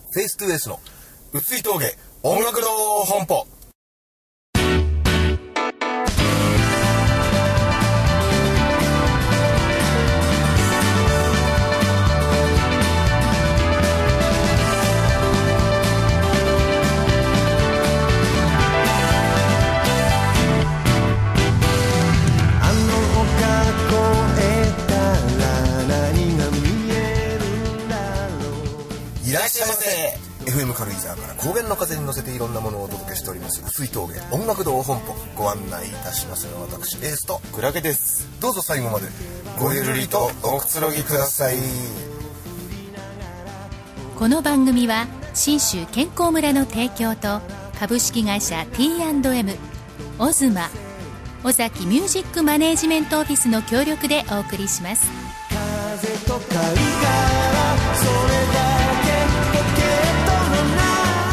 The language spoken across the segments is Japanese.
フェイストゥエースの薄い峠音楽堂本舗。いらっしゃいませ。 FM 軽井沢から高原の風に乗せていろんなものをお届けしております薄い峠音楽堂本舗、ご案内いたしますのは私エースとクラゲです。 どうぞ最後までごゆるりとおくつろぎください。 この番組は信州健康村の提供と株式会社 T&M、 オズマ、尾崎ミュージックマネージメントオフィスの協力でお送りします。 風と香りからそれだけポケットの中。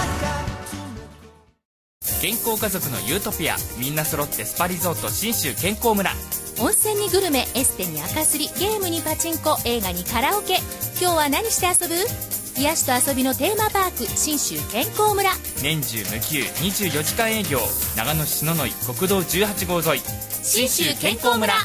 健康家族のユートピア、みんな揃ってスパリゾート信州健康村。 温泉にグルメ、エステに赤すり、ゲームにパチンコ、映画にカラオケ。今日は何して遊ぶ？癒しと遊びのテーマパーク信州健康村。 年中無休24時間営業、長野市篠ノ井国道18号沿い信州健康村。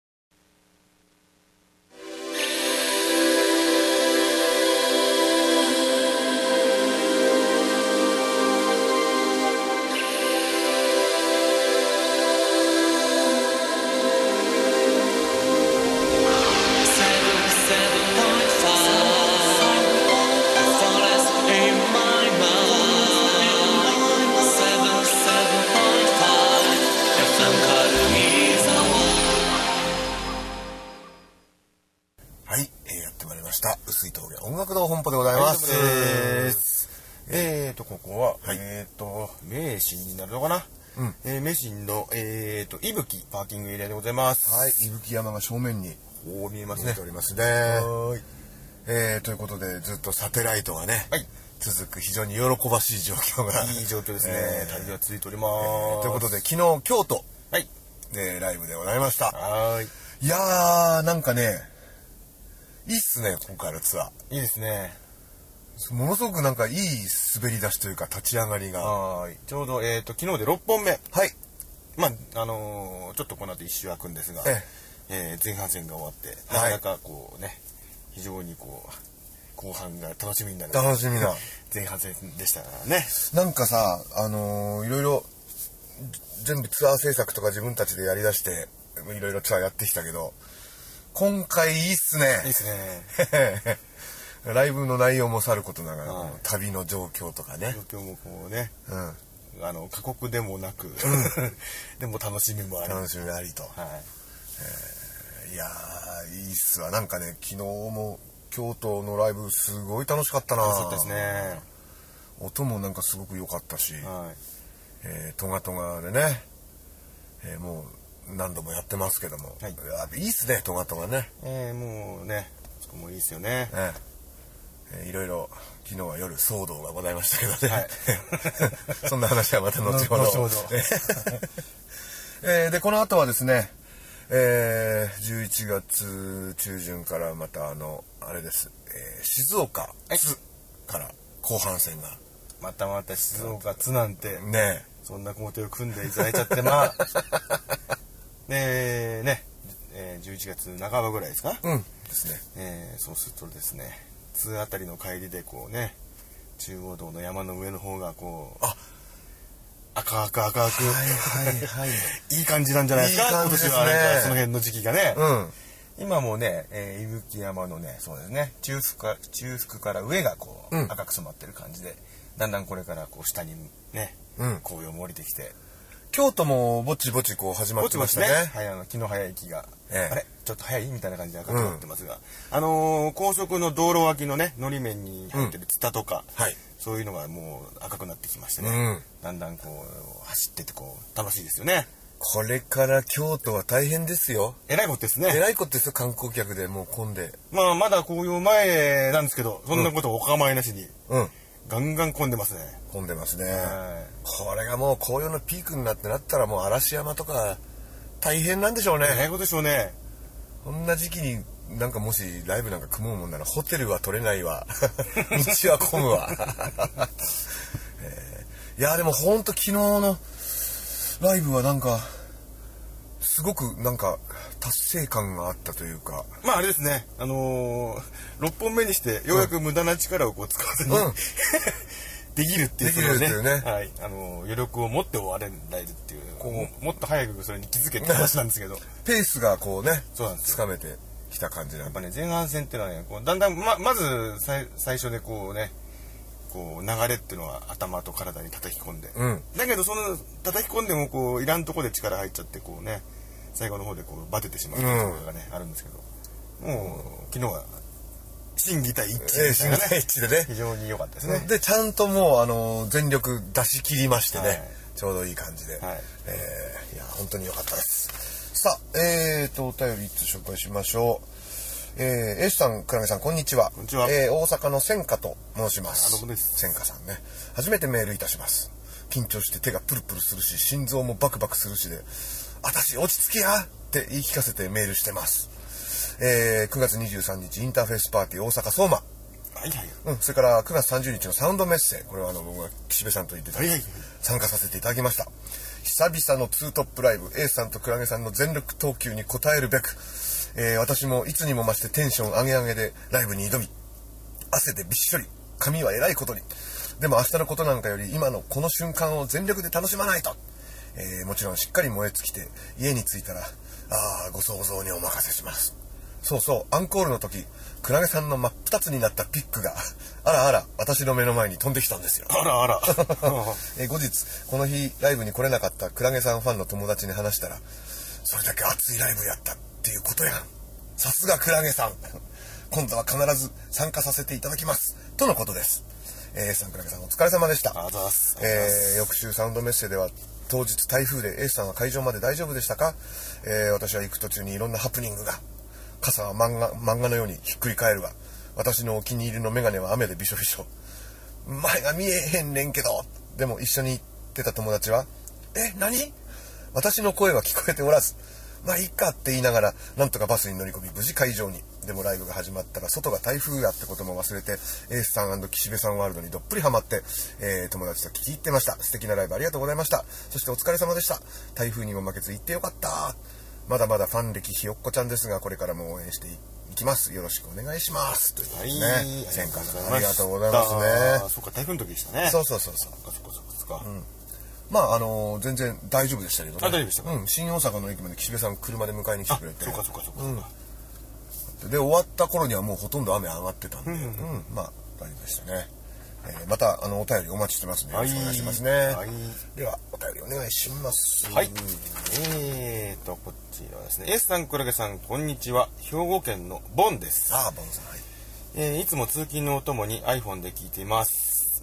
薄い峠音楽堂本舗でございます。 ここは、 はい、 名神になるのかな、名神の、伊吹パーキングエリアでございます。 はい、伊吹山が正面にこう見えますね。 見えておりますね。 はい。 ということでずっとサテライトがね、 はい、 続く非常に喜ばしい状況がいい状況ですね。旅が続いております。 ということで昨日京都はいでライブでございました。 はい。 いやーなんかね、いいっすね今回のツアー。 いいですね。 ものすごくなんかいい滑り出しというか立ち上がりが。 はい。ちょうど昨日で6本目。 はい。 まあちょっとこの後一周空くんですが、前半戦が終わって、なかなかこうね、非常にこう後半が楽しみになる。 楽しみな前半戦でしたからね。 なんかさ、いろいろ全部ツアー制作とか自分たちでやりだしていろいろツアーやってきたけど、今回いいっすね。 いいっすね。 ライブの内容もさることながら、旅の状況とかね。 状況もこうね、過酷でもなく、でも楽しみもあり。 楽しみありと。 はい。 いやーいいっすわ。なんかね、昨日も京都のライブすごい楽しかったな。 そうですね。 音もなんかすごく良かったし、 はい。 トガトガでね、もう何度もやってますけども、 はい、 いいっすねトガトガね。 もうね、そこもいいですよね。 いろいろ昨日は夜騒動がございましたけどね、 はい、 そんな話はまた後ほど。でこの後はですね、11月中旬からまたあれです、静岡津から後半戦がまた静岡津なんてね、 そんな工程を組んでいただいちゃってまあね11月半ばぐらいですか、 ですね。そうするとですね、津あたりの帰りでこうね、中央道の山の上の方がこう赤くいい感じなんじゃないですか。今年はなんかその辺の時期がね、今もね、伊吹山のね、そうですね、中腹から上がこう、赤く染まってる感じで、だんだんこれからこう下にね、紅葉も降りてきて、 京都もぼちぼちこう始まってましたね。 気の早い息が、あれちょっと早いみたいな感じで赤くなってますが、高速の道路脇のね、のり面に入ってるツタとか、そういうのがもう赤くなってきましてね、だんだんこう走っててこう楽しいですよね。 これから京都は大変ですよ。 えらいことですね。 えらいことですよ。観光客でもう混んで、 まだ紅葉前なんですけど、そんなことお構いなしに、ガンガン混んでますね。 混んでますね。これがもう紅葉のピークになったらもう嵐山とか大変なんでしょうね。 えらいことでしょうね。 こんな時期になんかもしライブなんか組むもんならホテルは取れないわ道は混むわいやでもほんと昨日のライブはなんかすごくなんか達成感があったというか、 まああれですね、6本目にしてようやく無駄な力をこう使わずに、できるっていうね、はい、余力を持って終われるっていう、もっと早くそれに気づけって話なんですけどペースがこうね、 そうなんですよ、 掴めてきた感じなんで、 やっぱね前半戦っていうのはね、こうだんだんまず最初でこうね、こう流れっていうのは頭と体に叩き込んで、だけどその叩き込んでもこういらんとこで力入っちゃってこうね、最後の方でこうバテてしまうところがね、あるんですけど、もう昨日は心技体一致でしたね、 一致でね、 非常に良かったですね。 でちゃんともう全力出し切りましてね、ちょうどいい感じで、いや本当に良かったです。さあお便り一つ紹介しましょう。エースさん、倉目さん、こんにちは。 こんにちは。 大阪の千華と申します。 どうもです。 千華さんね。初めてメールいたします。緊張して手がプルプルするし、心臓もバクバクするしで、私落ち着きやって言い聞かせてメールしてます。9月23日インターフェースパーティー大阪相馬。 はいはい。 それから9月30日のサウンドメッセ。これは僕が岸辺さんと言ってた、参加させていただきました。久々のツートップライブ、エースさんとクラゲさんの全力投球に応えるべく、私もいつにも増してテンション上げ上げでライブに挑み、汗でびっしょり、髪はえらいことに。でも明日のことなんかより今のこの瞬間を全力で楽しまないと。もちろんしっかり燃え尽きて家に着いたら、ご想像にお任せします。そうそう、アンコールの時、クラゲさんの真っ二つになったピックがあらあら私の目の前に飛んできたんですよ。 あらあら後日この日ライブに来れなかったクラゲさんファンの友達に話したら、それだけ熱いライブやったっていうことやん、さすがクラゲさん今度は必ず参加させていただきますとのことです。さん、クラゲさんお疲れ様でした。 ありがとうございます。 翌週サウンドメッセでは当日台風でエースさんは会場まで大丈夫でしたか？私は行く途中にいろんなハプニングが、傘は漫画のようにひっくり返るが、私のお気に入りのメガネは雨でびしょびしょ、前が見えへんねんけど。でも一緒に行ってた友達は、何？私の声は聞こえておらず、まあいいかって言いながらなんとかバスに乗り込み無事会場に。でもライブが始まったら外が台風やってことも忘れて、エースさん&岸辺さんワールドにどっぷりハマって、友達と聞き入ってました。素敵なライブありがとうございました。そしてお疲れ様でした。台風にも負けず行ってよかった。まだまだファン歴ひよっこちゃんですが、これからも応援していきます。よろしくお願いします。ということですね。千華さんありがとうございますね。 そうか、台風の時でしたね。 そう。 そっか。 まあ全然大丈夫でしたけどね。 大丈夫でしたか。 新大阪の駅まで岸辺さん車で迎えに来てくれて。 そうか。 で終わった頃にはもうほとんど雨上がってたんで、まあ大丈夫でしたね。またお便りお待ちしてますね。よろしくお願いしますね。ではお便りお願いします。 はい。こちらはですね、エースさん、クラゲさん、こんにちは。兵庫県のボンです。 ボンさん、はい。 いつも通勤のお供に iPhone で聞いています。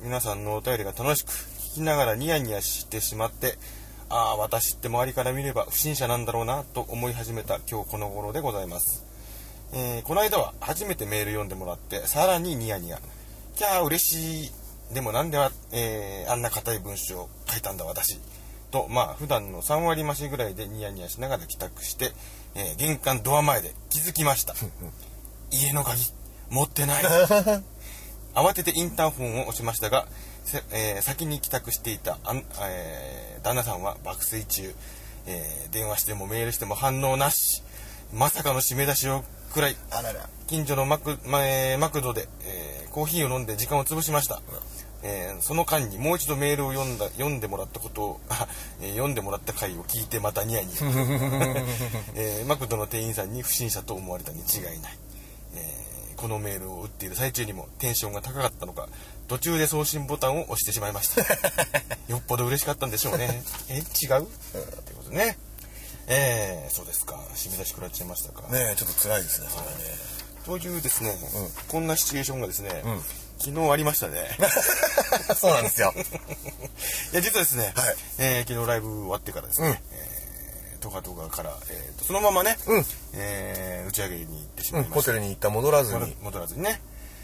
皆さんのお便りが楽しく、聞きながらニヤニヤしてしまって、私って周りから見れば不審者なんだろうなと思い始めた今日この頃でございます。この間は初めてメール読んでもらってさらにニヤニヤ、キャー嬉しい、でもなんであんな硬い文章を書いたんだ私と、普段の3割増しぐらいでニヤニヤしながら帰宅して、玄関ドア前で気づきました家の鍵持ってない慌ててインターホンを押しましたが、先に帰宅していた旦那さんは爆睡中、電話してもメールしても反応なし、まさかの締め出しをくらい、近所のマクドで、コーヒーを飲んで時間を潰しました。その間にもう一度メールを読んでもらったことを読んでもらった回を聞いてまたニヤニヤ、マクドの店員さんに不審者と思われたに違いない。このメールを打っている最中にもテンションが高かったのか、途中で送信ボタンを押してしまいましたよっぽど嬉しかったんでしょうね。違うってことね。そうですか。締め出し食らっちゃいましたかね。ちょっと辛いですね、それね。 というですね、こんなシチュエーションがですね、昨日ありましたね。 そうなんですよ。 いや、実はですね、昨日ライブ終わってからですね、トカトカから、そのままね、打ち上げに行ってしまいました。 ホテルに行った戻らずにね。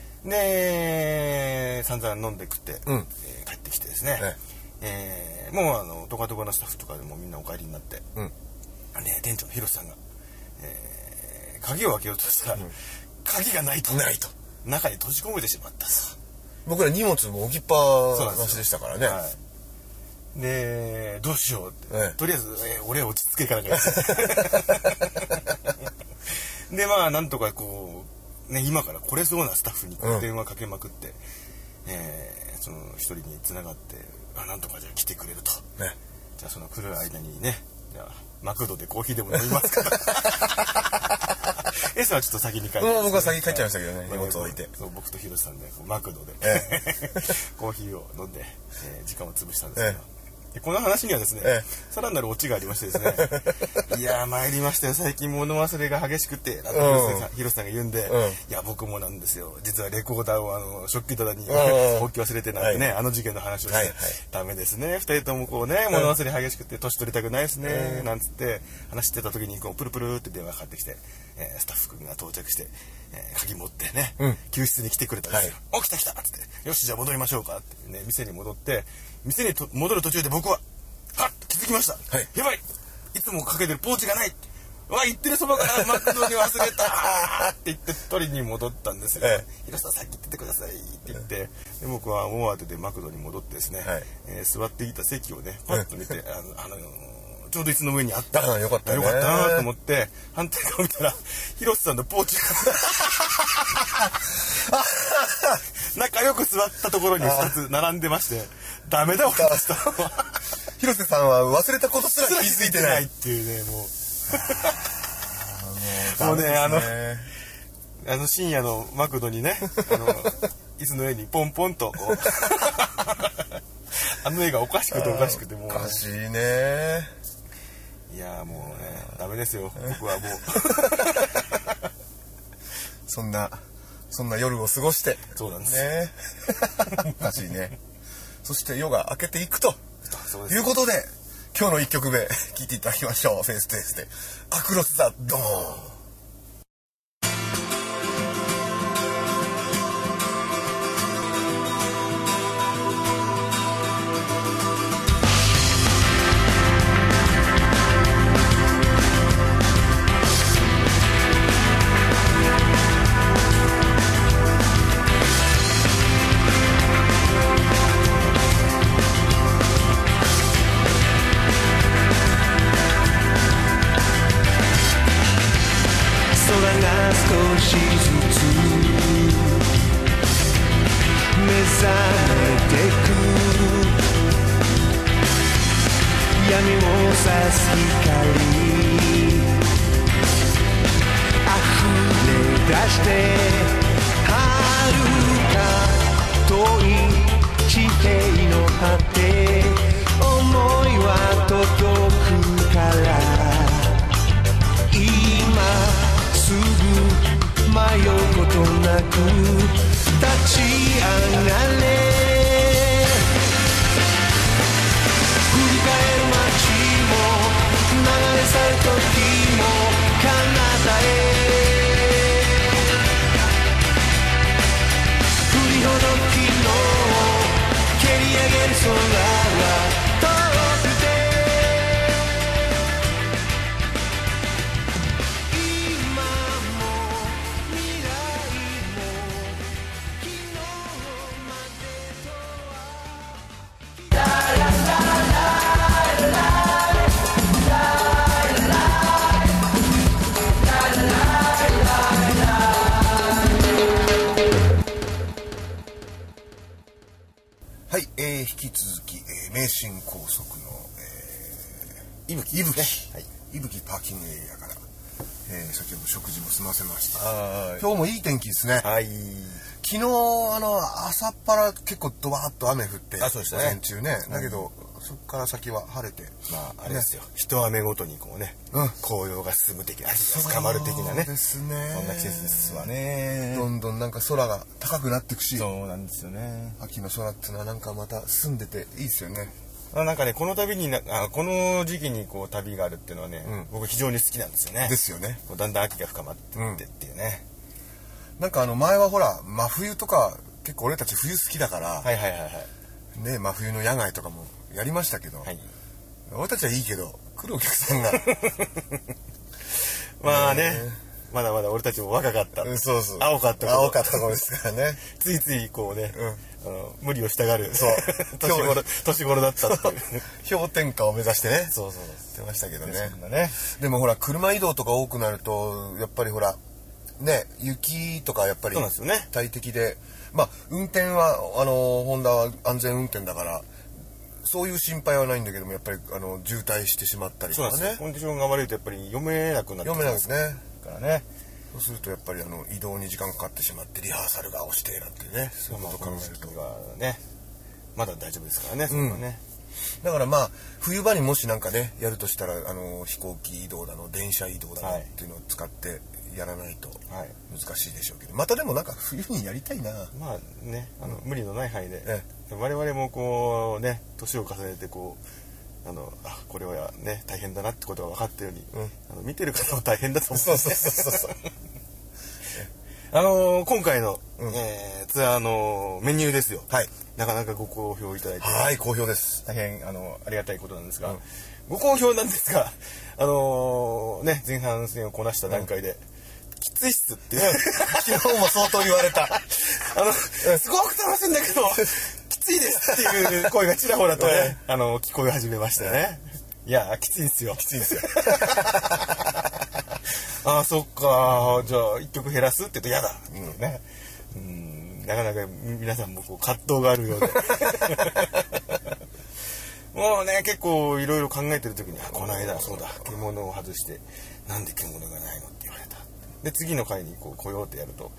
で、散々飲んで食って、帰ってきてですね、もうトカトカのスタッフとかでもみんなお帰りになって、店長の広瀬さんが、 鍵を開けようとしたら、鍵がないと中に閉じ込めてしまったと。 僕ら荷物も置きっぱなしでしたからね。 はい、でどうしようって、とりあえず、俺落ち着けからねでまあなんとかこうね、今から来れそうなスタッフに電話かけまくって、その一人に繋がって、なんとかじゃあ来てくれると、じゃあその来る間にね、じゃあマクドでコーヒーでも飲みますからS はちょっと先に帰って、 もう僕は先に帰っちゃいましたけどね、荷物置いて。 そう、僕とヒロシさんでマクドで、コーヒーを飲んで、時間を潰したんですけど、でこの話にはですね、さらなるオチがありましてですねいやー参りましたよ、最近物忘れが激しくて、なんてヒロシさんが言うんで、いや僕もなんですよ、実はレコーダーを食器棚に置き忘れてなんてね、あの事件の話をして、ダメですね、二人ともこうね、物忘れ激しくて年取りたくないですね、なんつって話してた時にこうプルプルって電話かかってきて、スタッフ君が到着して、鍵持ってね、救出に来てくれたんですよ。起きた来たっつって、よしじゃあ戻りましょうかってね、店に戻って店に戻る途中で僕ははっと気づきました、やばい、いつもかけてるポーチがない、言ってるそばからマクドに忘れたって言って取りに戻ったんですよ。ヒロシさん先行っててくださいって言って、で僕は大慌てでマクドに戻ってですね、座っていた席をねパッと見て、ちょうど椅子の上にあった。 よかったね。 よかったなと思って反対側見たらヒロシさんのポーチが仲良く座ったところに2つ並んでまして、ダメだ俺たちと広瀬さんは忘れたことすら気づいてないっていうね、もうね、深夜のマクドにね、椅子の上にポンポンとこうあの絵がおかしくておかしくて、もう、 おかしいね。 いやもうね、ダメですよ僕はもうそんな夜を過ごして、 そうなんですねおかしいね。そして夜が明けていくということで、今日の1曲目聴いていただきましょう。フェイストゥフェイスでアクロス・ザ・ドーン。引き続き、名神高速の、伊吹パーキングエリアから、先ほど食事も済ませました。今日もいい天気ですね。昨日朝っぱら結構ドバーッと雨降って、午前中ね。だけどそこから先は晴れて、 あれですよ、一雨ごとにこうね、紅葉が進む的な、秋が深まる的なね、 ですね。 そんな季節ですわね。 どんどんなんか空が高くなっていくし、 そうなんですよね。 秋の空っていうのはなんかまた澄んでていいですよね。 なんかね、この旅にこの時期にこう旅があるっていうのはね、僕非常に好きなんですよね。 ですよね。 だんだん秋が深まっていってっていうね。 なんか前はほら真冬とか結構俺たち冬好きだから、ね、真冬の野外とかもやりましたけど、俺たちはいいけど来るお客さんがまあね、 まだまだ俺たちも若かった、 そうそう、 青かった青かった頃ですからね。 ついついこうね、無理をしたがるそう年頃だったっていう氷点下を目指してね、 そうそう出ましたけどね。 そんなね。 でもほら車移動とか多くなるとやっぱりほらね、雪とかやっぱりそうなんですよね大敵で、まあ運転はホンダは安全運転だからそういう心配はないんだけども、やっぱり渋滞してしまったりとかね。 コンディションが悪いとやっぱり読めなくなって読めないですね。 からね。 そうするとやっぱり移動に時間かかってしまってリハーサルが押してなんてね、そういうことを考えるとね、まだ大丈夫ですからね、それはね。 だからまあ冬場にもしなんかねやるとしたら飛行機移動だの電車移動だのっていうのを使ってやらないと難しいでしょうけど、またでもなんか冬にやりたいな。 まあね、無理のない範囲で、我々もこうね年を重ねてこうこれはね大変だなってことが分かったように、見てる方も大変だと思うんですね。今回の、ツアーのメニューですよ。はい。なかなかご好評いただいて、 はい、好評です。 大変ありがたいことなんですが、ご好評なんですが、ね前半戦をこなした段階で、きついっすって昨日も相当言われた。 すごく楽しいんだけどきついですっていう声がちらほらとね、聞こえ始めましたよね。いやきついんですよ。 きついんですよ。 ああそっか、じゃあ1曲減らすって言うと嫌だ、ね。なかなか皆さんもこう葛藤があるようでもうね結構いろいろ考えてる時にこの間そうだ獣を外してなんで獣がないのって言われた。で次の回にこう来ようってやると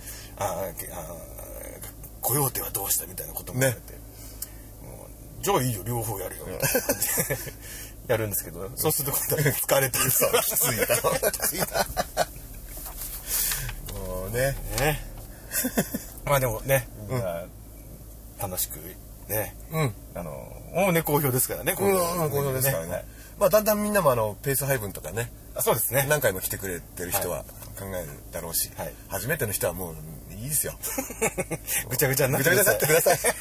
来ようってはどうしたみたいなことも言われて、じゃあいいよ両方やるよみたいな感じでやるんですけど、そうすると今度は疲れてるさきついだろもうねまあでもね、楽しくね、もうね好評ですからね。 好評ですからね。まあだんだんみんなもペース配分とかね、 そうですね。 何回も来てくれてる人は考えるだろうし、初めての人はもういいですよ。 ぐちゃぐちゃになってください。じゃあ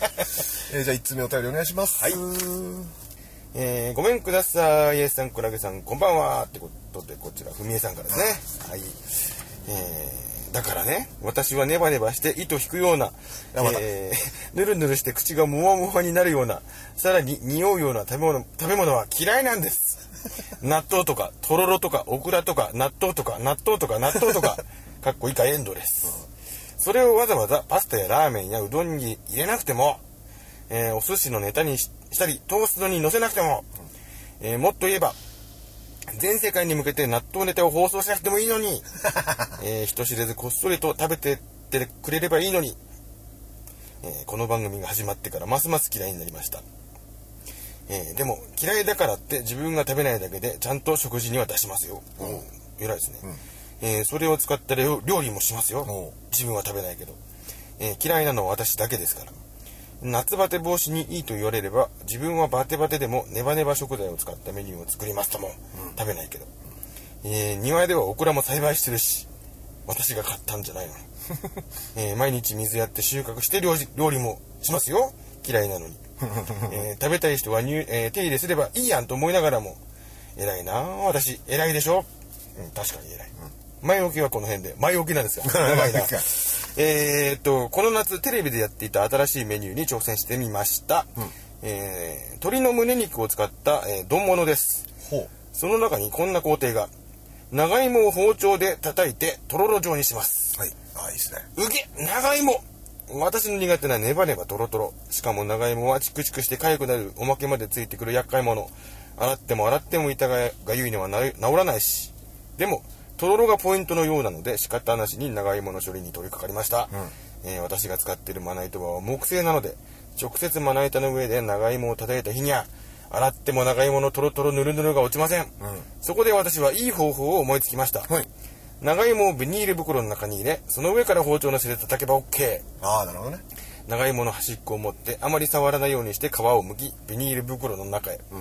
1つ目お便りお願いします。はい。 ごめんください。イエスさん、クラゲさん、こんばんは。ってことで、こちら、ふみえさんからですね。はい。だからね、私はネバネバして糸引くような、ぬるぬるして口がもわもわになるような、さらに匂うような食べ物は嫌いなんです。納豆とか、とろろとか、オクラとか、納豆とか、納豆とか、かっこ以下エンドレス。それをわざわざパスタやラーメンやうどんに入れなくても、お寿司のネタにしたり、トーストに乗せなくても、もっと言えば、全世界に向けて納豆ネタを放送しなくてもいいのに、人知れずこっそりと食べてってくれればいいのに、この番組が始まってからますます嫌いになりました。でも嫌いだからって自分が食べないだけでちゃんと食事には出しますよ。偉いですね。それを使った料理もしますよ。自分は食べないけど、嫌いなのは私だけですから。夏バテ防止にいいと言われれば自分はバテバテでもネバネバ食材を使ったメニューを作りますとも、食べないけど、庭ではオクラも栽培してるし私が買ったんじゃないのに、毎日水やって収穫して料理もしますよ。嫌いなのに、食べたい人は手入れすればいいやんと思いながらも偉いな私偉いでしょ。確かに偉い。前置きはこの辺で前置きなんですよ。長いな。この夏テレビでやっていた新しいメニューに挑戦してみました。鶏の胸肉を使った、丼物です。その中にこんな工程が。長芋を包丁で叩いてとろろ状にします。はい。いいですね。長芋。私の苦手なネバネバトロトロ。しかも長芋はチクチクして痒くなるおまけまでついてくる厄介者。洗っても痛がゆいのは治らないし。でもとろろがポイントのようなので仕方なしに長芋の処理に取り掛かりました。私が使っているまな板は木製なので直接まな板の上で長芋を叩いた日には洗っても長芋のトロトロヌルヌルが落ちません。そこで私はいい方法を思いつきました。長芋をビニール袋の中に入れ、その上から包丁の背で叩けば OK。 なるほどね。 長芋の端っこを持ってあまり触らないようにして皮を剥きビニール袋の中へ、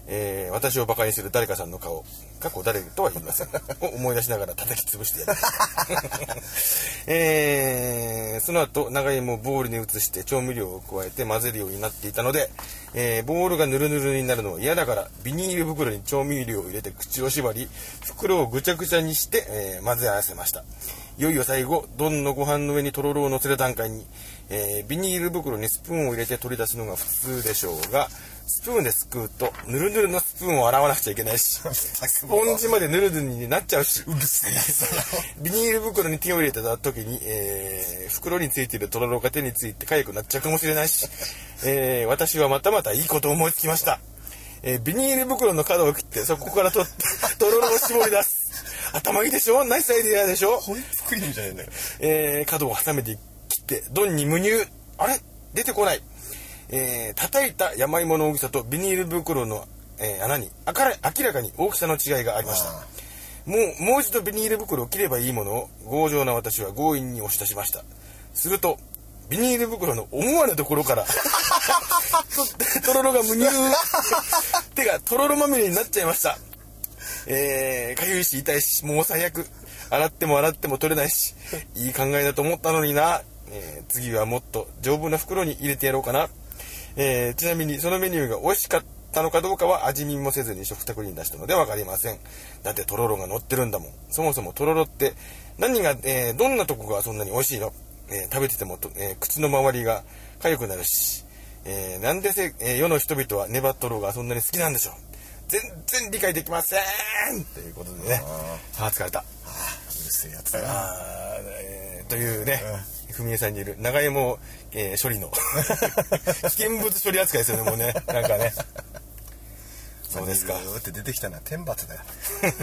私をバカにする誰かさんの顔、過去誰とは言いませんを思い出しながら叩き潰してやるその後長芋をボウルに移して調味料を加えて混ぜるようになっていたので、ボウルがヌルヌルになるのは嫌だからビニール袋に調味料を入れて口を縛り袋をぐちゃぐちゃにして、混ぜ合わせました。いよいよ最後丼のご飯の上にとろろを乗せる段階に、ビニール袋にスプーンを入れて取り出すのが普通でしょうが、スプーンですくうとヌルヌルのスプーンを洗わなくちゃいけないしスポンジまでヌルヌルになっちゃうし、 うるせえビニール袋に手を入れた時に、袋についているとろろが手について痒くなっちゃうかもしれないし、私はまたまたいいことを思いつきました。ビニール袋の角を切ってそこから取ってとろろを絞り出す。頭いいでしょ、ナイスアイデアでしょ。 ホイップクリームじゃねえんだよ。 角を挟めて切って丼に無乳。あれ出てこない。叩いた山芋の大きさとビニール袋の、穴に明らかに大きさの違いがありました。もう一度ビニール袋を切ればいいものを強情な私は強引に押し出しました。するとビニール袋の思わぬところからとろろが無乳手がとろろまみれになっちゃいました。かゆいし痛いしもう最悪。洗っても取れないしいい考えだと思ったのにな。次はもっと丈夫な袋に入れてやろうかな。ちなみにそのメニューが美味しかったのかどうかは味見もせずに食卓に出したので分かりません。だってとろろが乗ってるんだもん。そもそもとろろって何が、どんなとこがそんなに美味しいの？食べてても口の周りが痒くなるし、なんで世の人々はネバトロがそんなに好きなんでしょう。全然理解できませんということでね。疲れた。 うるせえやつだな。 というね、ふみえさんにいる長芋、処理の危険物処理扱いですよね、もうね。なんかね。そうですか。 って出てきたのは天罰だよ。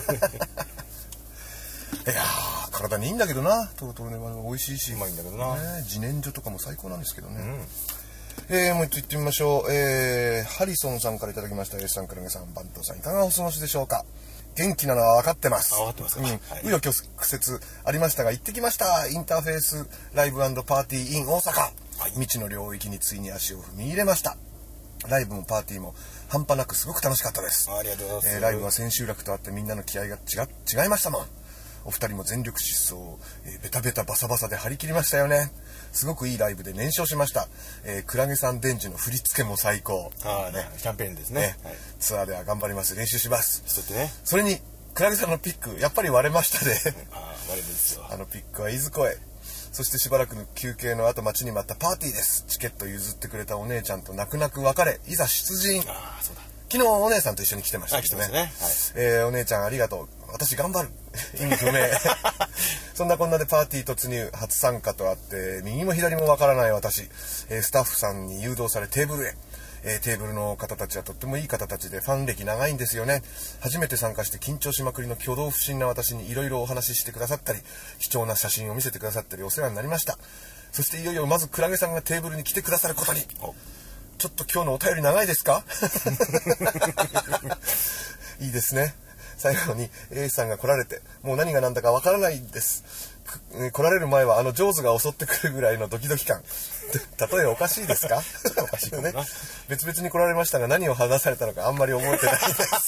いやー、体にいいんだけどな。トロトロね、美味しいし。 うまいんだけどな。 自然薯とかも最高なんですけどね。もう一つ言ってみましょう。ハリソンさんからいただきました。Sさん、クラゲさん、バントさん、いかがお過ごしでしょうか。元気なのは分かってます。 分かってますか。 紆余曲折ありましたが行ってきました。インターフェースライブ&パーティー in 大阪。未知の領域についに足を踏み入れました。ライブもパーティーも半端なくすごく楽しかったです。 ありがとうございます。 ライブは千秋楽とあってみんなの気合が違いましたもん。お二人も全力疾走、ベタベタバサバサで張り切りましたよね。すごくいいライブで燃焼しました。クラゲさん伝授の振り付けも最高。 キャンペーンですね。 ツアーでは頑張ります。練習します。それにクラゲさんのピックやっぱり割れましたね。 割れですよ。 ピックはいずこへ。そしてしばらくの休憩の後待ちに待ったパーティーです。チケット譲ってくれたお姉ちゃんと泣く泣く別れ、いざ出陣。 そうだ。 昨日お姉さんと一緒に来てましたけどね。お姉ちゃんありがとう。私頑張る。意味不明。そんなこんなでパーティー突入、初参加とあって右も左もわからない私、スタッフさんに誘導されテーブルへ。テーブルの方たちはとってもいい方たちでファン歴長いんですよね。初めて参加して緊張しまくりの挙動不審な私にいろいろお話ししてくださったり、貴重な写真を見せてくださったりお世話になりました。そしていよいよまずクラゲさんがテーブルに来てくださることに。ちょっと今日のお便り長いですか？いいですね。最後に A さんが来られてもう何が何だかわからないです。来られる前はジョーズが襲ってくるぐらいのドキドキ感。例えおかしいですか？おかしいよね。別々に来られましたが何を話されたのかあんまり覚えてない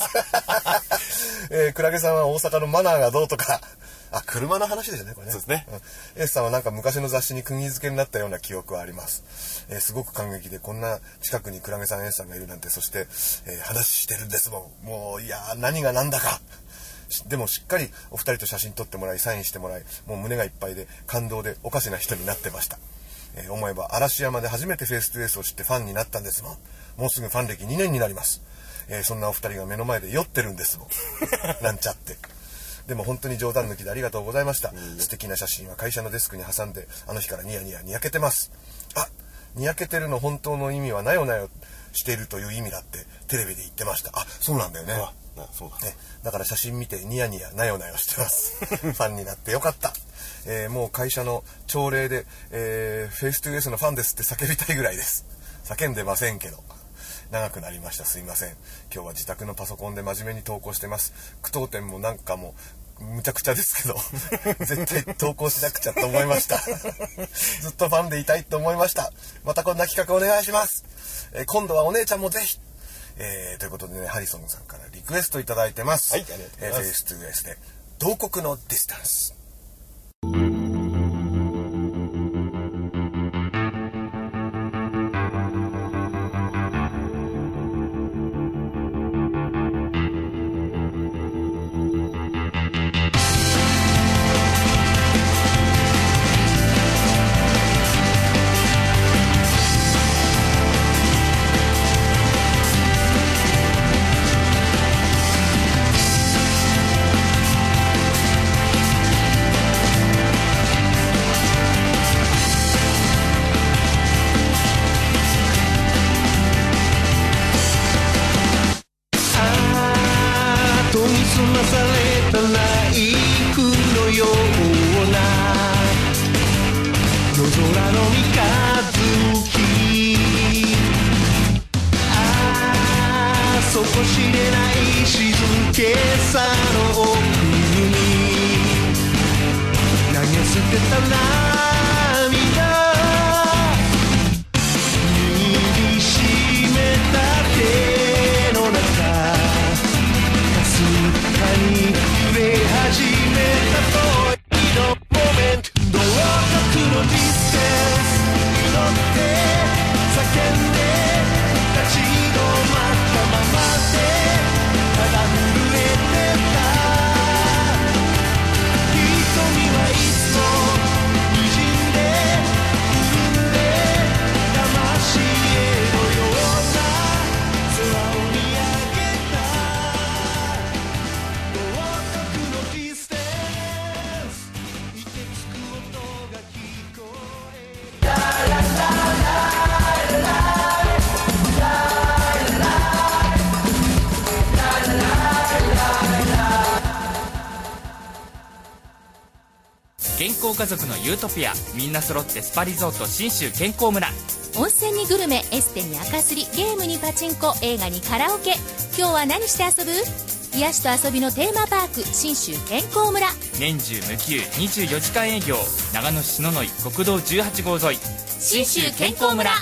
です。クラゲさんは大阪のマナーがどうとか。車の話ですね、これね。 そうですね。 エースさんはなんか昔の雑誌に釘付けになったような記憶はあります。すごく感激でこんな近くにクラゲさんエースさんがいるなんて、そして、話してるんですもん。もういや何が何だか。でもしっかりお二人と写真撮ってもらいサインしてもらい、もう胸がいっぱいで感動でおかしな人になってました。思えば嵐山で初めてフェイストゥフェイスを知ってファンになったんですもん。もうすぐファン歴2年になります。そんなお二人が目の前で酔ってるんですもん。なんちゃって。でも本当に冗談抜きでありがとうございました。素敵な写真は会社のデスクに挟んで、あの日からニヤニヤにやけてます。にやけてるの本当の意味はなよなよしているという意味だってテレビで言ってました。そうなんだよね。 そうだね。 だから写真見てニヤニヤなよなよしてます。ファンになってよかった。もう会社の朝礼で、フェイストゥフェイスのファンですって叫びたいぐらいです。叫んでませんけど。長くなりました。すいません。今日は自宅のパソコンで真面目に投稿してます。句読点もなんかもむちゃくちゃですけど絶対投稿しなくちゃと思いました。ずっとファンでいたいと思いました。またこんな企画お願いします。今度はお姉ちゃんもぜひ、 ということでね、ハリソンさんからリクエストいただいてます。 はい、ありがとうございます。 フェイス2フェイスで同国のディスタンス。 健康家族のユートピア、みんな揃ってスパリゾート信州健康村。 温泉にグルメ、エステに赤すり、ゲームにパチンコ、映画にカラオケ。今日は何して遊ぶ？癒しと遊びのテーマパーク、信州健康村。 年中無休24時間営業、長野市篠ノ井国道18号沿い、 信州健康村。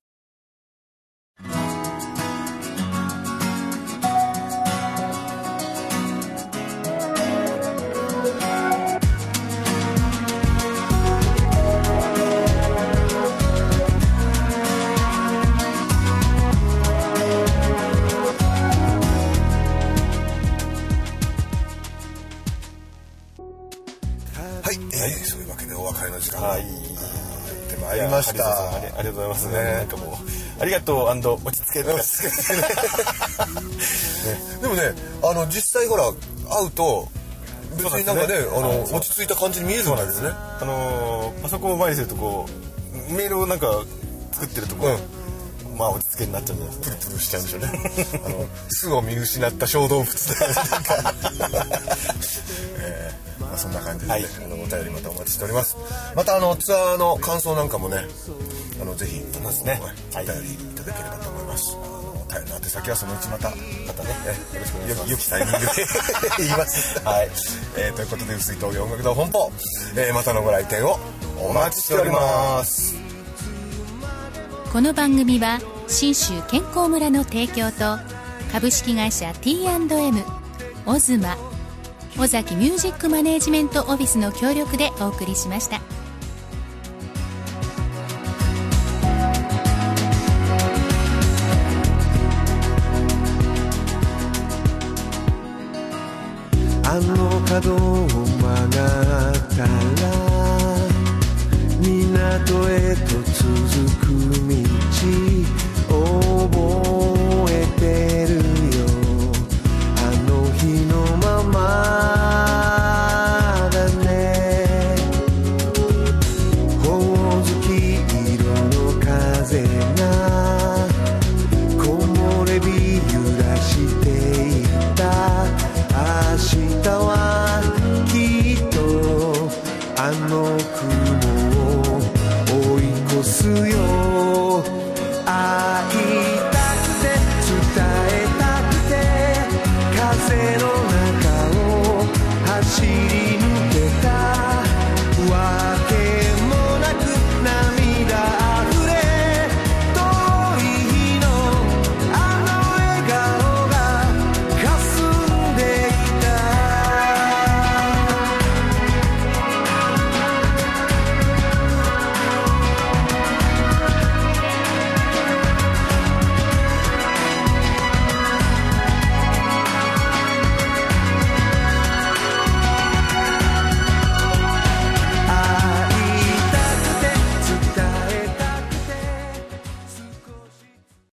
そういうわけでお別れの時間がはい、 やってまいりました。 ありがとうございますね。 なんかもうありがとう&落ち着けて、ね、 でもね、実際ほら会うと別になんかね、落ち着いた感じに見えるんですね。 パソコンを前にするとこうメールをなんか作ってるところ、まあ落ち着けになっちゃうんじゃないですか。 プルプルしちゃうんでしょうね。巣を見失った小動物でそんな感じで、お便りまたお待ちしております。またツアーの感想なんかもね、ぜひお便りいただければと思います。お便りの宛先はそのうちまたね、よろしくお願いします。良きタイミングで言います。はい。ということで、薄い峠音楽堂本舗、またのご来店をお待ちしております。 この番組は信州健康村の提供と株式会社 T&M、 オズマ、尾崎ミュージックマネージメントオフィスの協力でお送りしました。 あの角を曲がったら港へと続く道覚えてるよ、あの日のままだね。ほおずき色の風が木漏れ日揺らしていた。明日はきっとあの雲を追い越すよ。愛